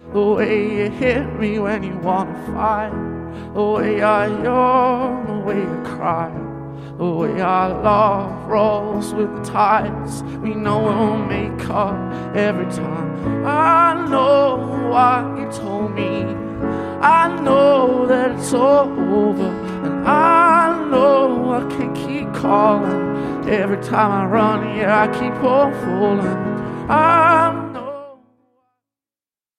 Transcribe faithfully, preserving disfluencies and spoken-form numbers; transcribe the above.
The way you hit me when you wanna fight, the way I yawn, the way you cry, the way our love rolls with the tides. We know we'll make up every time. I know what you told me, I know that it's all over, and I know I can keep calling. Every time I run, yeah, I keep on falling. I'm